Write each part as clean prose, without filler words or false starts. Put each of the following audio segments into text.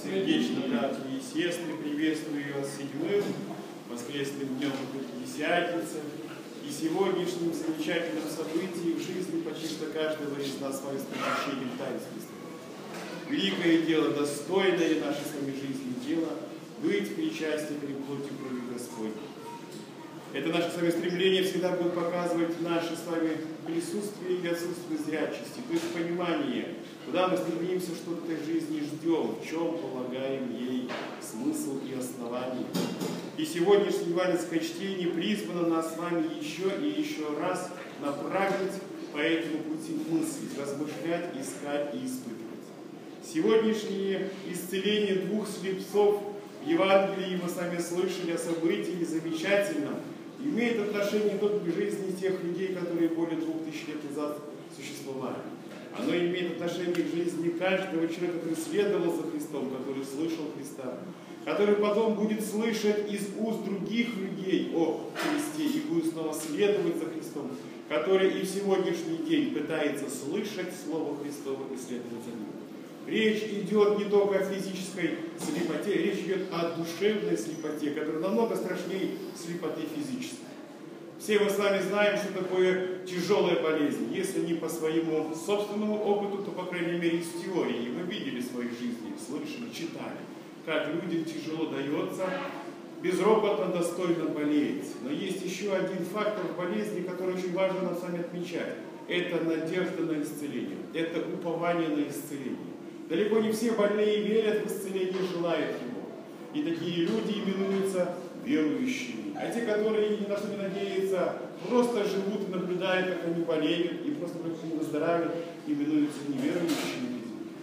Сердечно, братья и сестры, приветствую вас 7-м воскресным днем Пятидесятницы и сегодняшним замечательным событием в жизни почти что каждого из нас с вами с посещением таинства. Великое дело, достойное нашей с вами жизни дело, быть причастниками плоти и крови Господней. Это наше с вами стремление всегда будет показывать наше с вами присутствие и отсутствие зрячести, то есть понимание, куда мы стремимся, что в этой жизни ждем, в чем полагаем ей смысл и основание. И сегодняшнее евангельское чтение призвано нас с вами еще и еще раз направить по этому пути мыслить, размышлять, искать и испытывать. Сегодняшнее исцеление 2 слепцов в Евангелии мы с вами слышали о событии замечательном, имеет отношение только к жизни тех людей, которые более 2000 лет назад существовали. Оно имеет отношение к жизни каждого человека, который следовал за Христом, который слышал Христа, который потом будет слышать из уст других людей о Христе и будет снова следовать за Христом, который и в сегодняшний день пытается слышать Слово Христово и следовать за ним. Речь идет не только о физической слепоте, речь идет о душевной слепоте, которая намного страшнее слепоты физической. Все мы с вами знаем, что такое тяжелая болезнь. Если не по своему собственному опыту, то, по крайней мере, из теории. Мы видели в своей жизни, слышали, читали, как людям тяжело дается безропотно, достойно болеть. Но есть еще один фактор болезни, который очень важно нам с вами отмечать. Это надежда на исцеление, это упование на исцеление. Далеко не все больные верят в исцеление, желают его. И такие люди именуются верующими. А те, которые ни на что не надеются, просто живут и наблюдают, как они болеют, и просто как они выздоравливают, именуются неверующими.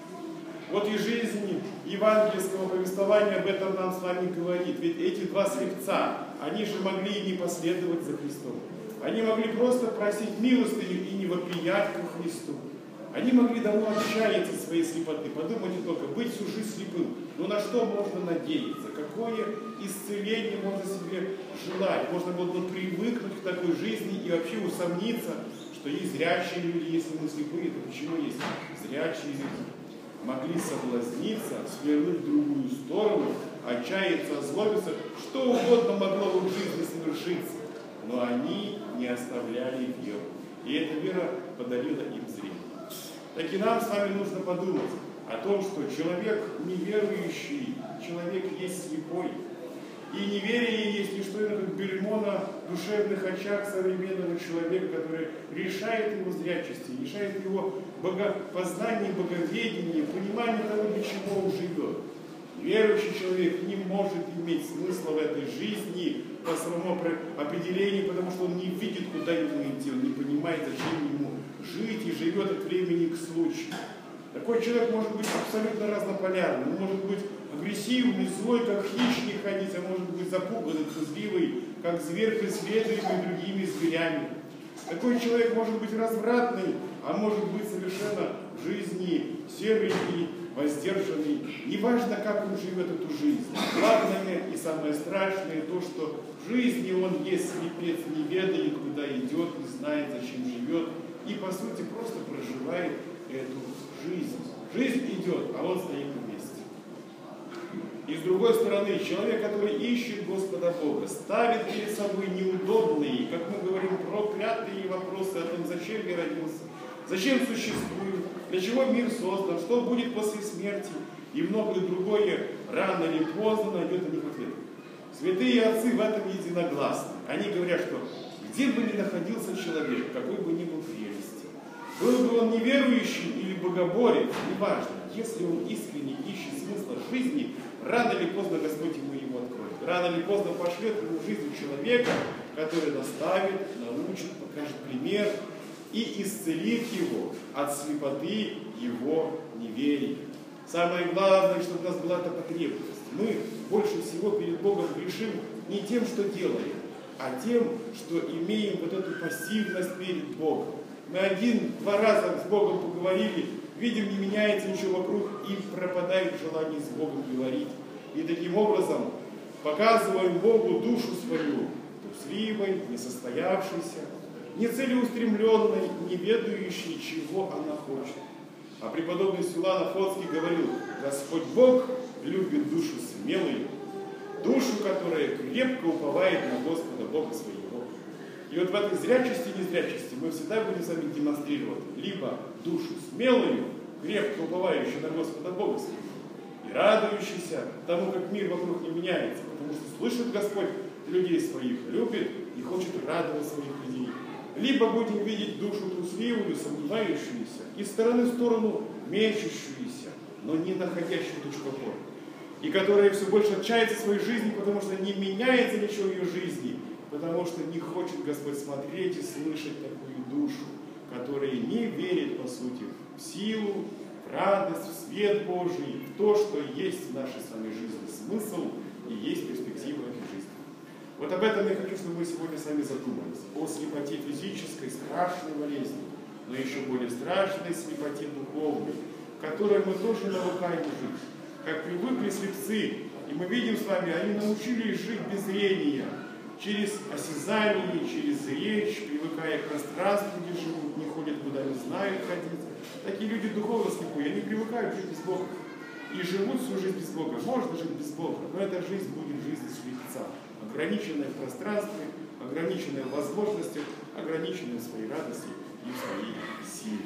Вот и жизнь евангельского повествования об этом нам с вами говорит. Ведь эти 2 слепца, они же могли и не последовать за Христом. Они могли просто просить милостыню и не вопиять ко Христу. Они могли давно отчаяться от своей слепоты. Подумайте только, быть всю жизнь слепым. Но на что можно надеяться? Какое исцеление можно себе желать? Можно было бы привыкнуть к такой жизни и вообще усомниться, что есть зрячие люди, если мы слепые, то почему есть зрячие люди? Могли соблазниться, свернуть в другую сторону, отчаяться, озлобиться, что угодно могло бы в жизни совершиться. Но они не оставляли веру. И эта вера подарила им зрение. Так и нам с вами нужно подумать о том, что человек неверующий, человек есть слепой. И неверие есть не что иное, как бельмо на душевных очах современного человека, который решает его зрячести, решает его богопознание, боговедение, понимание того, для чего он живет. Верующий человек не может иметь смысла в этой жизни по своему определению, потому что он не видит, куда ему идти, он не понимает, зачем ему жить и живет от времени к случаю. Такой человек может быть абсолютно разнополярным, он может быть агрессивный, злой, как хищник ходить, а может быть запуганный, трусливый, как зверь, преследуемый другими зверями. Такой человек может быть развратный, а может быть совершенно в жизни серый и воздержанный. Неважно, как он живет эту жизнь. Главное и самое страшное то, что в жизни он есть слепец, не ведает, куда идет, не знает, зачем живет. И, по сути, просто проживает эту жизнь. Жизнь идет, а он стоит на месте. И с другой стороны, человек, который ищет Господа Бога, ставит перед собой неудобные, как мы говорим, проклятые вопросы о том, зачем я родился, зачем существую, для чего мир создан, что будет после смерти, и многое другое рано или поздно найдет на них ответ. Святые отцы в этом единогласны. Они говорят, что где бы ни находился человек, какой бы ни был прелести, был бы он неверующий или богоборец, неважно, если он искренне ищет смысла жизни, рано или поздно Господь ему его откроет. Рано или поздно пошлет ему в жизнь человека, который наставит, научит, покажет пример и исцелит его от слепоты его неверия. Самое главное, чтобы у нас была эта потребность. Мы больше всего перед Богом грешим не тем, что делаем, а тем, что имеем вот эту пассивность перед Богом. Мы 1-2 раза с Богом поговорили, видим, не меняется ничего вокруг, и пропадает желание с Богом говорить. И таким образом показываем Богу душу свою, трусливой, несостоявшейся, нецелеустремленной, не ведающей, чего она хочет. А преподобный Силуан Афонский говорил: Господь Бог любит душу смелую, душу, которая крепко уповает на Господа Бога своего. И вот в этой зрячести и незрячести мы всегда будем с вами демонстрировать либо душу смелую, крепко уповающую на Господа Бога своего, и радующийся тому, как мир вокруг не меняется, потому что слышит Господь людей своих, любит и хочет радовать своих людей. Либо будем видеть душу трусливую, сомневающуюся, и стороны в сторону мечущуюся, но не находящую точку опоры, и которая все больше отчается в своей жизни, потому что не меняется ничего в ее жизни, потому что не хочет Господь смотреть и слышать такую душу, которая не верит, по сути, в силу, в радость, в свет Божий, в то, что есть в нашей с вами жизни смысл и есть перспектива этой жизни. Вот об этом я хочу, чтобы мы сегодня с вами задумались. О слепоте физической, страшной болезни, но еще более страшной слепоте духовной, в которой мы тоже навыкаем жить. Как привыкли слепцы, и мы видим с вами, они научились жить без зрения, через осязание, через речь, привыкая к пространству, где живут, не ходят куда не знают ходить. Такие люди духовно слепые, они привыкают жить без Бога. И живут всю жизнь без Бога. Можно жить без Бога, но эта жизнь будет жизнь слепца. Ограниченная в пространстве, ограниченная в возможностях, ограниченная в своей радости и в своей силе.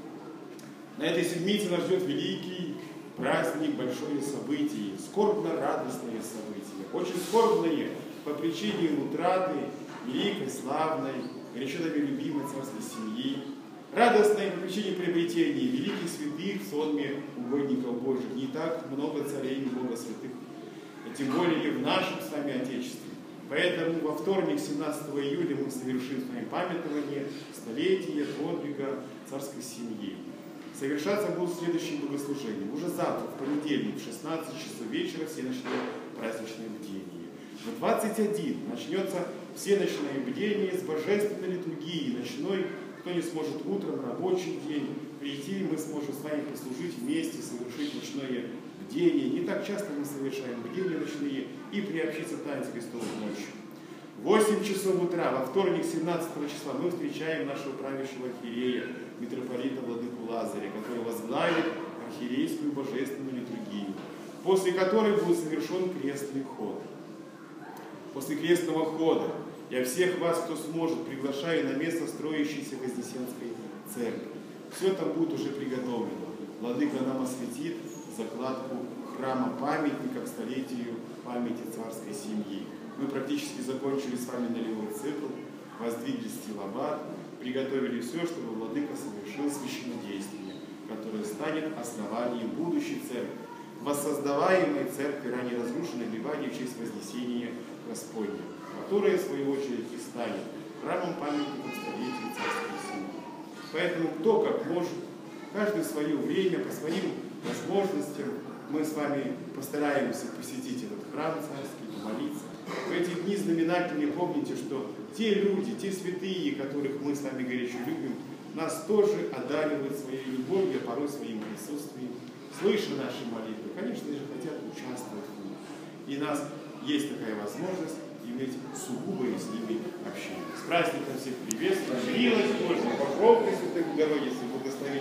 На этой седмице нас ждет великий праздник, большое событие, скорбно-радостные события. Очень скорбные по причине утраты великой, славной, горячо нами любимой царской семьи. Радостные по причине приобретения великих святых в сонме угодников Божьих. Не так много царей и Бога святых, и тем более в нашем с вами Отечестве. Поэтому во вторник, 17 июля, мы совершим с вами памятование столетия подвига царской семьи. Совершаться будут следующие богослужения. Уже завтра, в понедельник, в 16 часов вечера, всеночное праздничное бдение. В 21 начнется всеночное бдение с божественной литургией, ночной. Кто не сможет утром, рабочий день прийти, мы сможем с вами послужить вместе, совершить ночное бдение. Не так часто мы совершаем бдения ночные и приобщиться таинству Христову ночью. В 8 часов утра, во вторник, 17 числа, мы встречаем нашего правящего архиерея, митрополита Владыку Лазаря, который возглавит архиерейскую божественную литургию, после которой будет совершен крестный ход. После крестного хода я всех вас, кто сможет, приглашаю на место строящейся Вознесенской церкви. Все там будет уже приготовлено. Владыка нам осветит закладку храма памятника к столетию памяти царской семьи. Мы практически закончили с вами налевой цикл, воздвигли стилобат, приготовили все, чтобы Владыка совершил священнодействие, которое станет основанием будущей церкви, воссоздаваемой церкви, ранее разрушенной в Ливане в честь Вознесения Господня, которая, в свою очередь, и станет храмом памятником столетия царской семьи. Поэтому кто как может, каждый в свое время, по своим возможностям, мы с вами постараемся посетить этот храм царский, помолиться. В эти дни знаменательные помните, что те люди, те святые, которых мы с вами горячо любим, нас тоже одаривают своей любовью, а порой своим присутствием, слыша наши молитвы, конечно же, хотят участвовать в них. И у нас есть такая возможность иметь сугубое с ними общение. С праздником всех приветствую, милость Божья, покров Пресвятой Богородицы, благословение.